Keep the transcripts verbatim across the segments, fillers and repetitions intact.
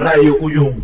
Radio Cuyum.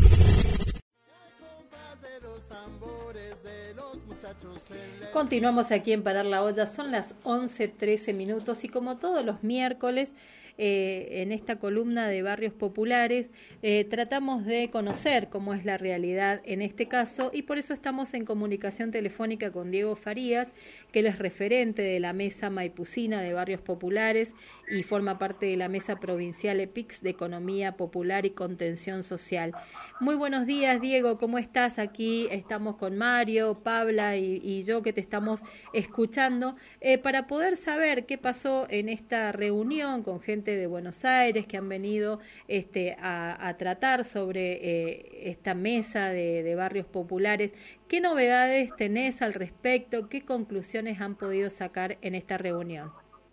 Continuamos aquí en Parar la Olla, son las once trece minutos y como todos los miércoles eh, en esta columna de Barrios Populares eh, tratamos de conocer cómo es la realidad en este caso y por eso estamos en comunicación telefónica con Diego Farías, que él es referente de la Mesa Maipucina de Barrios Populares y forma parte de la Mesa Provincial E P I C S de Economía Popular y Contención Social. Muy buenos días, Diego, ¿cómo estás? Aquí estamos con Mario, Pabla y, y yo que te estamos escuchando eh, para poder saber qué pasó en esta reunión con gente de Buenos Aires que han venido este, a, a tratar sobre eh, esta mesa de, de barrios populares. ¿Qué novedades tenés al respecto? ¿Qué conclusiones han podido sacar en esta reunión?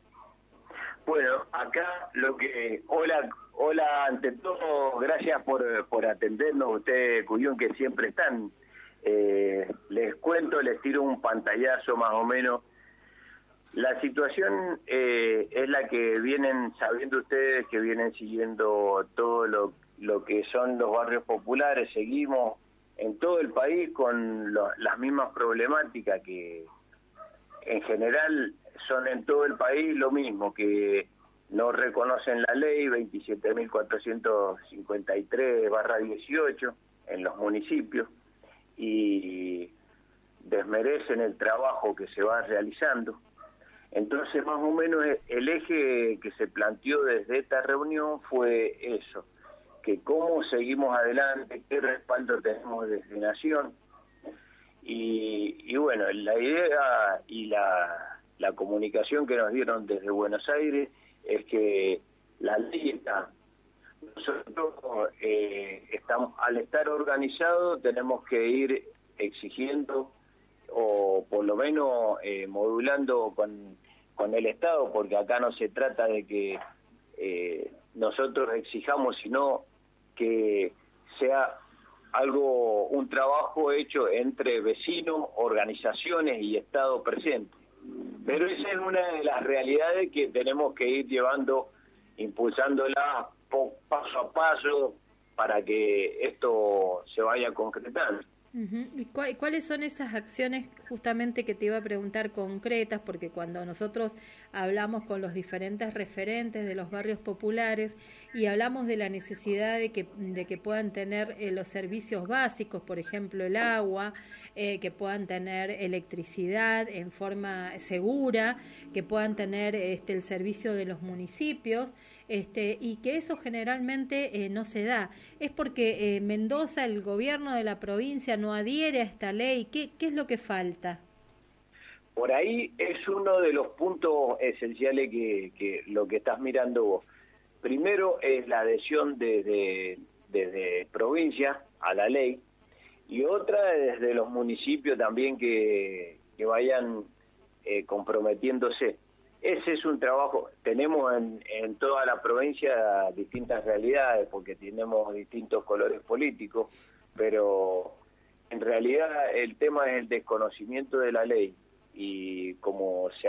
Bueno, acá lo que... Hola, hola ante todo, gracias por, por atendernos, ustedes, Cuyum, que siempre están. Eh, les cuento, les tiro un pantallazo más o menos. La situación eh, es la que vienen sabiendo ustedes, que vienen siguiendo todo lo, lo que son los barrios populares. Seguimos en todo el país con lo, las mismas problemáticas que en general son en todo el país lo mismo, que no reconocen la ley veintisiete mil cuatrocientos cincuenta y tres barra dieciocho en los municipios y desmerecen el trabajo que se va realizando. Entonces, más o menos, el eje que se planteó desde esta reunión fue eso, que cómo seguimos adelante, qué respaldo tenemos desde Nación. Y, y bueno, la idea y la, la comunicación que nos dieron desde Buenos Aires es que la ley está. Nosotros, eh, estamos, al estar organizados, tenemos que ir exigiendo o por lo menos eh, modulando con, con el Estado, porque acá no se trata de que eh, nosotros exijamos, sino que sea algo, un trabajo hecho entre vecinos, organizaciones y Estado presente. Pero esa es una de las realidades que tenemos que ir llevando, impulsándola paso a paso para que esto se vaya concretando. Uh-huh. ¿Y cu cuáles son esas acciones justamente que te iba a preguntar concretas? Porque cuando nosotros hablamos con los diferentes referentes de los barrios populares y hablamos de la necesidad de que, de que puedan tener eh, los servicios básicos, por ejemplo el agua, eh, que puedan tener electricidad en forma segura, que puedan tener este, el servicio de los municipios, este, y que eso generalmente eh, no se da. ¿Es porque eh, Mendoza, el gobierno de la provincia, no adhiere a esta ley? ¿Qué, qué es lo que falta? Por ahí es uno de los puntos esenciales que, que lo que estás mirando vos. Primero es la adhesión desde, desde provincia a la ley, y otra desde los municipios también que, que vayan eh, comprometiéndose. Ese es un trabajo, tenemos en, en toda la provincia distintas realidades, porque tenemos distintos colores políticos, pero en realidad el tema es el desconocimiento de la ley, y como se,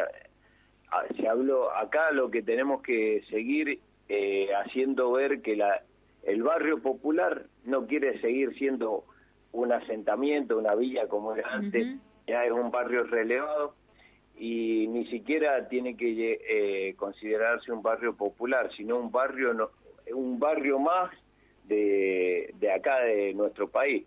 se habló acá, lo que tenemos que seguir eh, haciendo ver que la, el barrio popular no quiere seguir siendo un asentamiento, una villa como era antes, uh-huh. Ya es un barrio relevado, y ni siquiera tiene que eh, considerarse un barrio popular, sino un barrio no, un barrio más de, de acá, de nuestro país.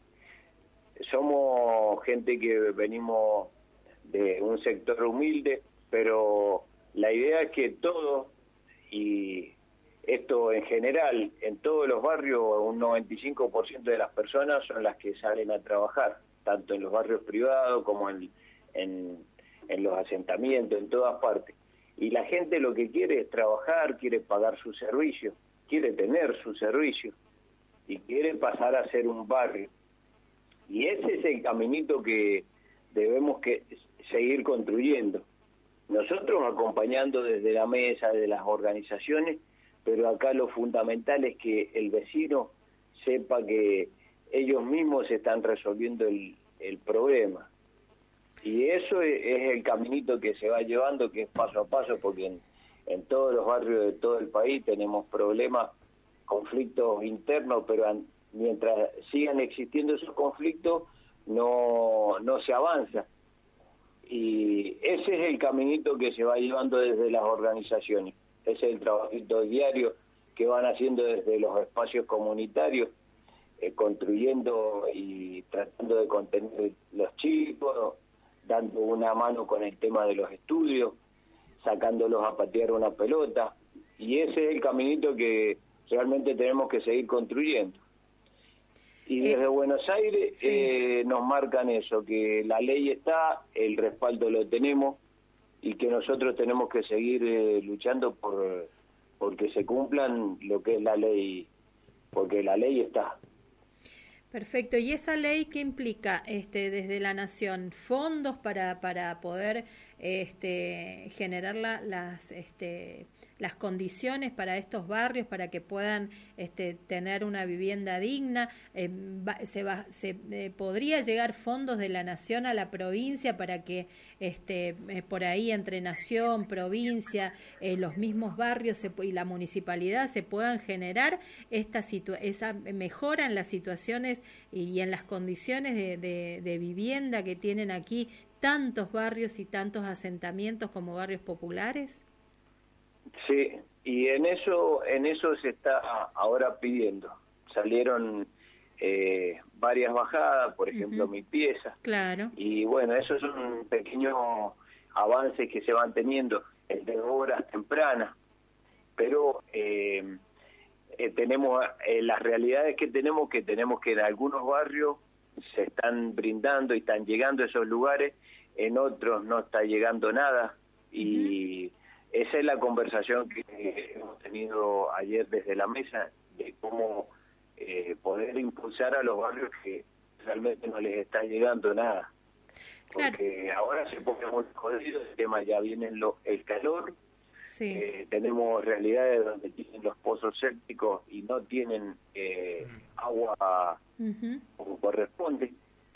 Somos gente que venimos de un sector humilde, pero la idea es que todos, y esto en general, en todos los barrios, un noventa y cinco por ciento de las personas son las que salen a trabajar, tanto en los barrios privados como en, en en los asentamientos, en todas partes. Y la gente lo que quiere es trabajar, quiere pagar su servicio, quiere tener su servicio y quiere pasar a ser un barrio. Y ese es el caminito que debemos que seguir construyendo. Nosotros acompañando desde la mesa, de las organizaciones, pero acá lo fundamental es que el vecino sepa que ellos mismos están resolviendo el, el problema. Y eso es, es el caminito que se va llevando, que es paso a paso, porque en, en todos los barrios de todo el país tenemos problemas conflictos internos, pero an, mientras sigan existiendo esos conflictos, no, no se avanza. Y ese es el caminito que se va llevando desde las organizaciones. Ese es el trabajito diario que van haciendo desde los espacios comunitarios, eh, construyendo y tratando de contener los chicos, dando una mano con el tema de los estudios, sacándolos a patear una pelota. Y ese es el caminito que realmente tenemos que seguir construyendo. Y desde eh, Buenos Aires sí. eh, nos marcan eso, que la ley está, el respaldo lo tenemos y que nosotros tenemos que seguir eh, luchando por porque se cumplan lo que es la ley, porque la ley está. Perfecto. ¿Y esa ley qué implica este, desde la Nación? ¿Fondos para, para poder este, generar la, las... Este, las condiciones para estos barrios para que puedan este, tener una vivienda digna? Eh, va, se va, se eh, podría llegar fondos de la Nación a la provincia para que este, eh, por ahí entre Nación, provincia, eh, los mismos barrios se, y la municipalidad se puedan generar esta situa esa mejora en las situaciones y, y en las condiciones de, de, de vivienda que tienen aquí tantos barrios y tantos asentamientos como barrios populares? Sí, y en eso en eso se está ahora pidiendo. Salieron eh, varias bajadas, por ejemplo, uh-huh. Mi Pieza. Claro. Y bueno, esos son pequeños avances que se van teniendo, el de obras tempranas. Pero eh, eh, tenemos eh, las realidades que tenemos, que tenemos que en algunos barrios se están brindando y están llegando a esos lugares, en otros no está llegando nada. Y... Uh-huh. Esa es la conversación que hemos tenido ayer desde la mesa, de cómo eh, poder impulsar a los barrios que realmente no les está llegando nada. Porque claro. Ahora se pone muy jodido el tema, ya viene lo, el calor, sí. eh, tenemos realidades donde tienen los pozos sépticos y no tienen eh, agua uh-huh. como corresponde,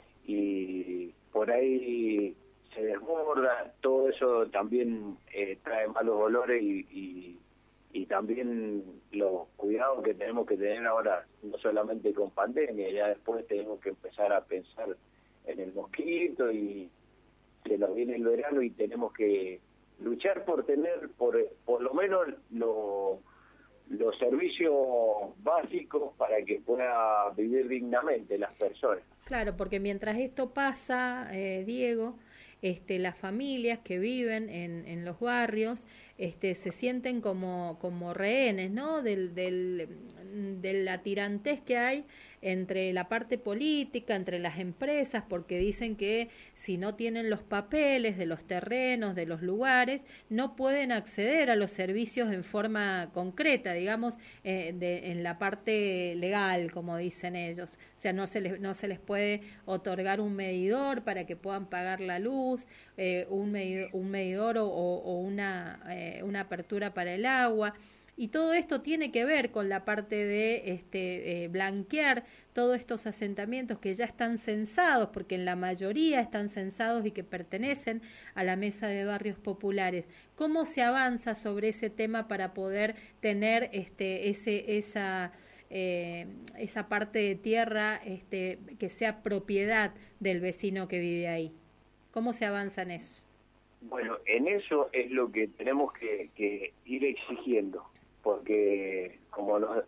y por ahí se desborda, todo eso también eh, trae malos olores y, y, y también los cuidados que tenemos que tener ahora, no solamente con pandemia, ya después tenemos que empezar a pensar en el mosquito y se nos viene el verano y tenemos que luchar por tener por, por lo menos lo, los servicios básicos para que pueda vivir dignamente las personas. Claro, porque mientras esto pasa, eh, Diego, este, las familias que viven en, en los barrios este, se sienten como, como rehenes, ¿no? Del, del, de la tirantez que hay entre la parte política, entre las empresas, porque dicen que si no tienen los papeles de los terrenos, de los lugares, no pueden acceder a los servicios en forma concreta, digamos, eh, de, en la parte legal, como dicen ellos. O sea, no se les, no se les puede otorgar un medidor para que puedan pagar la luz, eh, un, medidor, un medidor o, o una, eh, una apertura para el agua. Y todo esto tiene que ver con la parte de este, eh, blanquear todos estos asentamientos que ya están censados, porque en la mayoría están censados y que pertenecen a la Mesa de Barrios Populares. ¿Cómo se avanza sobre ese tema para poder tener este, ese, esa, eh, esa parte de tierra este, que sea propiedad del vecino que vive ahí? ¿Cómo se avanza en eso? Bueno, en eso es lo que tenemos que, que ir exigiendo. Porque como nos,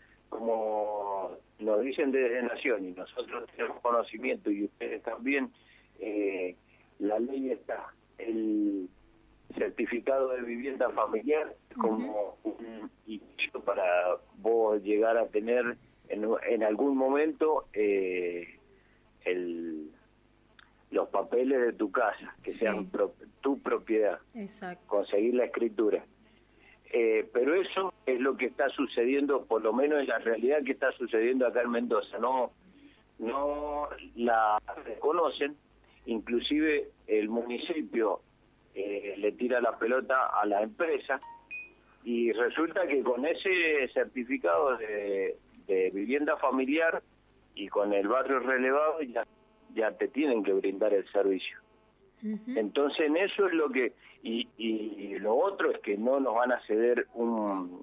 como nos dicen desde Nación y nosotros tenemos conocimiento y ustedes también, eh, la ley está, el certificado de vivienda familiar como uh-huh. un inicio para vos llegar a tener en, en algún momento eh, el, los papeles de tu casa, que sí. sean pro, tu propiedad. Exacto. Conseguir la escritura. Eh, pero eso es lo que está sucediendo, por lo menos en la realidad que está sucediendo acá en Mendoza. No, no la reconocen, inclusive el municipio eh, le tira la pelota a la empresa y resulta que con ese certificado de, de vivienda familiar y con el barrio relevado ya, ya te tienen que brindar el servicio. Uh-huh. Entonces en eso es lo que y, y lo otro es que no nos van a ceder un,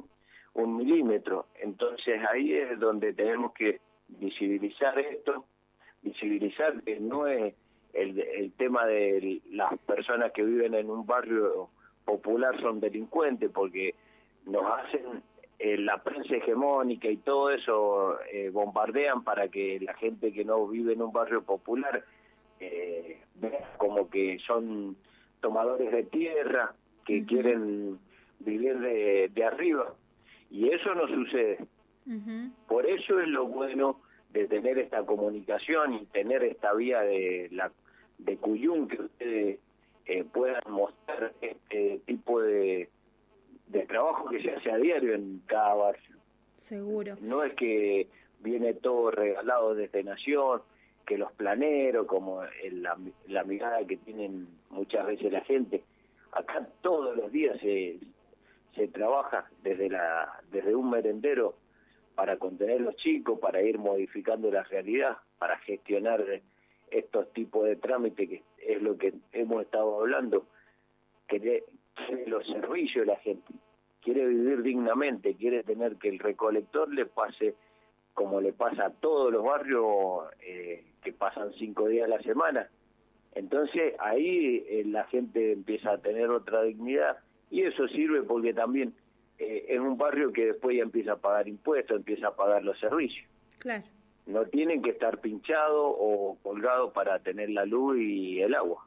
un milímetro. Entonces ahí es donde tenemos que visibilizar esto, visibilizar que no es el, el tema de las personas que viven en un barrio popular son delincuentes, porque nos hacen eh, la prensa hegemónica y todo eso, eh, bombardean para que la gente que no vive en un barrio popular eh, vea como que son tomadores de tierra, que uh-huh. quieren vivir de, de arriba, y eso no sucede. Uh-huh. Por eso es lo bueno de tener esta comunicación y tener esta vía de la de Cuyum, que ustedes eh, puedan mostrar este tipo de, de trabajo que se hace a diario en cada barrio. Seguro. No es que viene todo regalado desde Nación, que los planeros, como el, la, la mirada que tienen muchas veces la gente, acá todos los días se, se trabaja desde la desde un merendero para contener los chicos, para ir modificando la realidad, para gestionar estos tipos de trámites, que es lo que hemos estado hablando, que quiere los servicios de la gente, quiere vivir dignamente, quiere tener que el recolector le pase como le pasa a todos los barrios eh, que pasan cinco días a la semana. Entonces ahí eh, la gente empieza a tener otra dignidad, y eso sirve porque también eh, es un barrio que después ya empieza a pagar impuestos, empieza a pagar los servicios. Claro. No tienen que estar pinchados o colgados para tener la luz y el agua.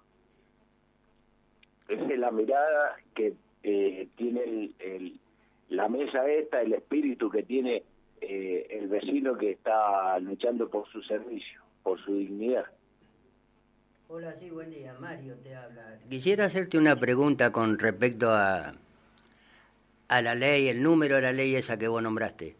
Esa es la mirada que eh, tiene el, el, la mesa esta, el espíritu que tiene eh, el vecino que está luchando por su servicio, por su dignidad. Hola, sí, buen día. Mario te habla. Quisiera hacerte una pregunta con respecto a, a la ley, el número de la ley esa que vos nombraste.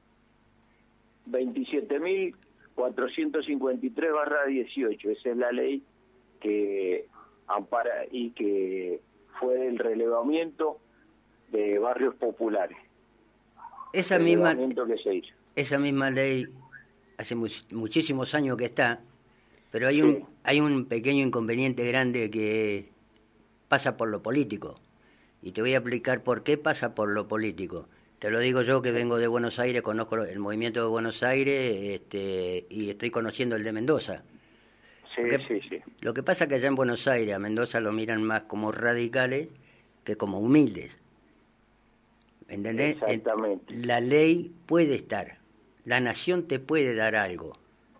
veintisiete mil cuatrocientos cincuenta y tres barra dieciocho, esa es la ley que ampara y que fue el relevamiento de barrios populares. Esa misma, que se hizo. Esa misma ley hace much, muchísimos años que está, pero hay un sí. hay un pequeño inconveniente grande que pasa por lo político, y te voy a explicar por qué pasa por lo político. Te lo digo yo, que vengo de Buenos Aires, conozco el movimiento de Buenos Aires, este, y estoy conociendo el de Mendoza. Sí, Porque, sí, sí. Lo que pasa es que allá en Buenos Aires a Mendoza lo miran más como radicales que como humildes. ¿Entendés? Exactamente. La ley puede estar, la nación te puede dar algo,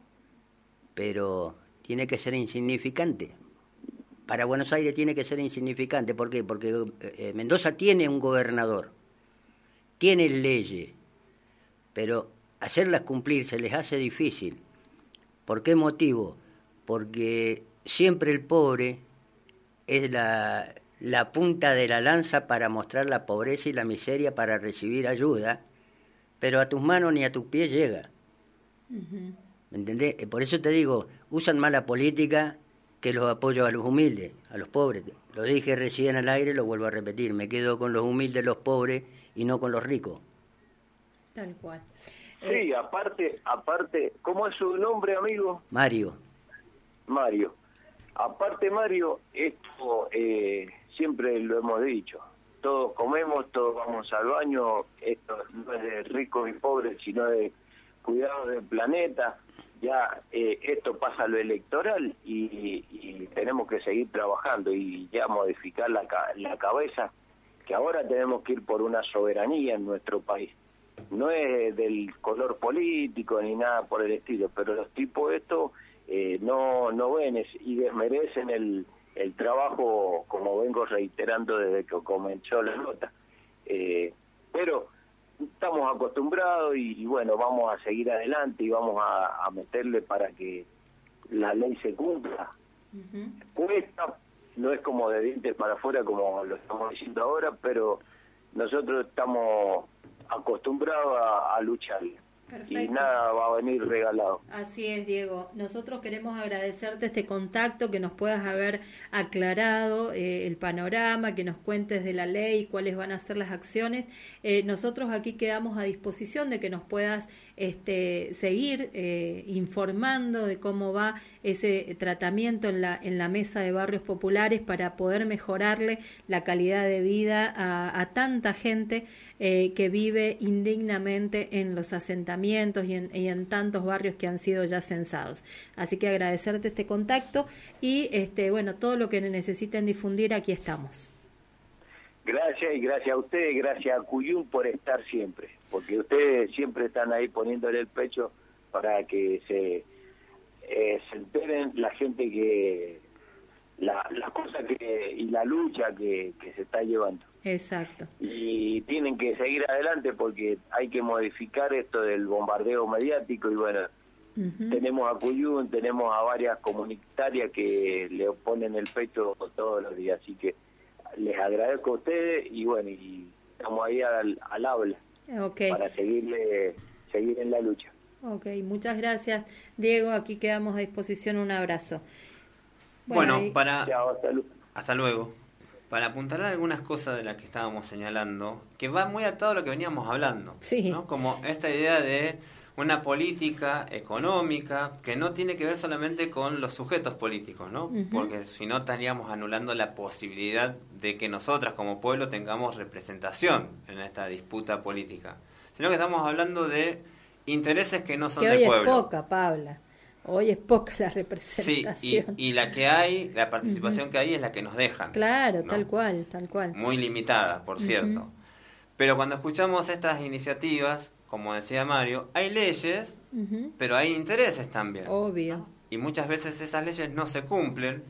pero tiene que ser insignificante. Para Buenos Aires tiene que ser insignificante. ¿Por qué? Porque eh, Mendoza tiene un gobernador, tiene leyes, pero hacerlas cumplir se les hace difícil. ¿Por qué motivo? Porque siempre el pobre es la, la punta de la lanza para mostrar la pobreza y la miseria para recibir ayuda, pero a tus manos ni a tus pies llega. Uh-huh. ¿Me entendés? Por eso te digo, usan más la política que los apoyos a los humildes, a los pobres. Lo dije recién al aire, lo vuelvo a repetir, me quedo con los humildes, los pobres, y no con los ricos. Tal cual. Sí, eh... aparte, aparte, ¿cómo es su nombre, amigo? Mario. Mario. Aparte, Mario, esto eh, siempre lo hemos dicho, todos comemos, todos vamos al baño, esto no es de ricos y pobres, sino de cuidado del planeta. Ya eh, esto pasa a lo electoral y, y tenemos que seguir trabajando y ya modificar la, la cabeza, que ahora tenemos que ir por una soberanía en nuestro país. No es del color político ni nada por el estilo, pero los tipos estos eh, no no ven y desmerecen el, el trabajo, como vengo reiterando desde que comenzó la nota. Eh, pero estamos acostumbrados y, y bueno, vamos a seguir adelante y vamos a, a meterle para que la ley se cumpla. Uh-huh. Cuesta, no es como de dientes para afuera como lo estamos diciendo ahora, pero nosotros estamos acostumbrados a, a luchar. Perfecto. Y nada va a venir regalado. Así es, Diego. Nosotros queremos agradecerte este contacto, que nos puedas haber aclarado eh, el panorama, que nos cuentes de la ley, cuáles van a ser las acciones. Eh, nosotros aquí quedamos a disposición de que nos puedas este, seguir eh, informando de cómo va ese tratamiento en la, en la mesa de barrios populares para poder mejorarle la calidad de vida a, a tanta gente eh, que vive indignamente en los asentamientos y en, y en tantos barrios que han sido ya censados. Así que agradecerte este contacto y este bueno todo lo que necesiten difundir, aquí estamos. Gracias, y gracias a ustedes, gracias a Cuyum por estar siempre, porque ustedes siempre están ahí poniéndole el pecho para que se, eh, se enteren la gente que la, las cosas que y la lucha que, que se está llevando. Exacto. Y tienen que seguir adelante porque hay que modificar esto del bombardeo mediático y bueno, uh-huh. tenemos a Cuyum, tenemos a varias comunitarias que le ponen el pecho todos los días, así que les agradezco a ustedes y bueno, y estamos ahí al, al habla okay. para seguirle seguir en la lucha. Ok, muchas gracias, Diego, aquí quedamos a disposición, un abrazo. Bueno, bueno y... para... Chao, hasta, lu- hasta luego. Para apuntalar algunas cosas de las que estábamos señalando, que va muy atado a lo que veníamos hablando, sí. ¿no? Como esta idea de una política económica que no tiene que ver solamente con los sujetos políticos, ¿no? Uh-huh. Porque si no estaríamos anulando la posibilidad de que nosotras como pueblo tengamos representación en esta disputa política, sino que estamos hablando de intereses que no son que del hoy pueblo. Es poca, Pabla. Hoy es poca la representación. Sí, y, y la que hay, la participación uh-huh. que hay es la que nos dejan. Claro, ¿no? tal cual, tal cual. Muy limitada, por cierto. Uh-huh. Pero cuando escuchamos estas iniciativas, como decía Mario, hay leyes, uh-huh. pero hay intereses también. Obvio. Y muchas veces esas leyes no se cumplen,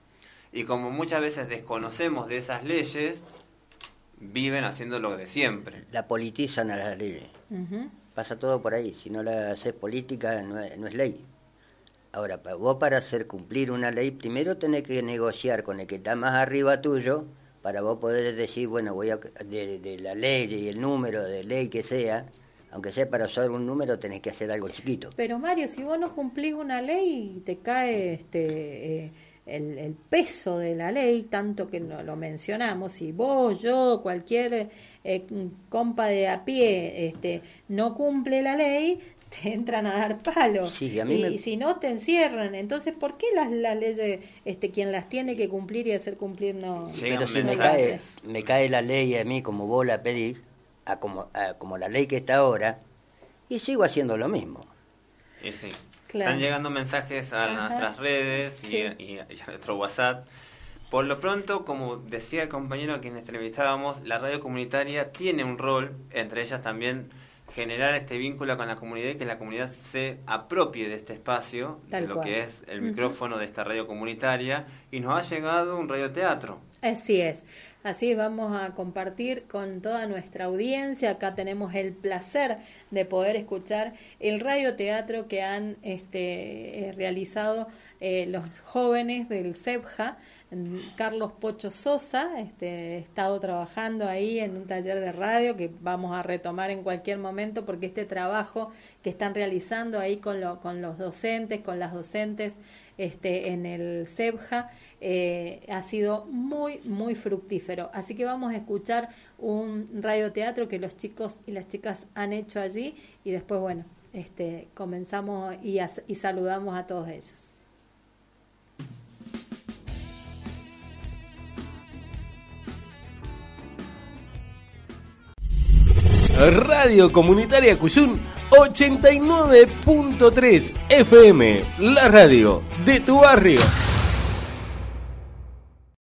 y como muchas veces desconocemos de esas leyes, viven haciendo lo de siempre. La politizan a las leyes. Uh-huh. Pasa todo por ahí. Si no la haces política, no es, no es ley. Ahora, vos para hacer cumplir una ley, primero tenés que negociar con el que está más arriba tuyo, para vos poder decir, bueno, voy a de, de la ley y el número de ley que sea, aunque sea para usar un número, tenés que hacer algo chiquito. Pero Mario, si vos no cumplís una ley, te cae este eh, el, el peso de la ley, tanto que no lo mencionamos. Si vos, yo, cualquier eh, compa de a pie este, no cumple la ley, te entran a dar palo. Sí, a mí y me... si no, te encierran. Entonces, ¿por qué las, las leyes, este, quien las tiene que cumplir y hacer cumplir no? Sí, pero si me cae, me cae la ley a mí como vos la pedís, a como, a como la ley que está ahora, y sigo haciendo lo mismo. Y sí. Claro. Están llegando mensajes a Ajá. nuestras redes sí. y, y, y a nuestro WhatsApp. Por lo pronto, como decía el compañero a quien entrevistábamos, la radio comunitaria tiene un rol, entre ellas también generar este vínculo con la comunidad y que la comunidad se apropie de este espacio, Tal de lo cual. que es el uh-huh. micrófono de esta radio comunitaria, y nos ha llegado un radioteatro. Así es, así vamos a compartir con toda nuestra audiencia. Acá tenemos el placer de poder escuchar el radioteatro que han este, realizado eh, los jóvenes del CEPJA. Carlos Pocho Sosa, este, he estado trabajando ahí en un taller de radio que vamos a retomar en cualquier momento, porque este trabajo que están realizando ahí con, lo, con los docentes, con las docentes este, en el CEPJA, eh, ha sido muy, muy fructífero. Así que vamos a escuchar un radioteatro que los chicos y las chicas han hecho allí y después, bueno, este, comenzamos y, a, y saludamos a todos ellos. Radio Comunitaria Cuyum ochenta y nueve punto tres F M, la radio de tu barrio.